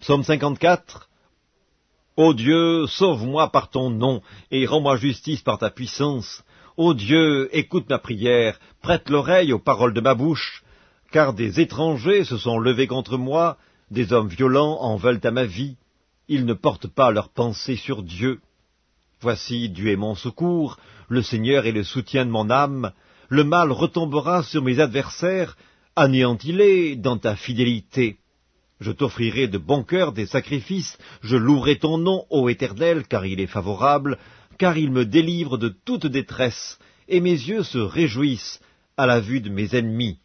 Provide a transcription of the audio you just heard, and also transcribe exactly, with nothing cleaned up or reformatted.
Psaume cinquante-quatre. Ô Dieu, sauve-moi par ton nom, et rends-moi justice par ta puissance. Ô Dieu, écoute ma prière, prête l'oreille aux paroles de ma bouche, car des étrangers se sont levés contre moi, des hommes violents en veulent à ma vie. Ils ne portent pas leurs pensées sur Dieu. Voici, Dieu est mon secours, le Seigneur est le soutien de mon âme. Le mal retombera sur mes adversaires, anéantis-les dans ta fidélité. Je t'offrirai de bon cœur des sacrifices, je louerai ton nom, ô Éternel, car il est favorable, car il me délivre de toute détresse, et mes yeux se réjouissent à la vue de mes ennemis.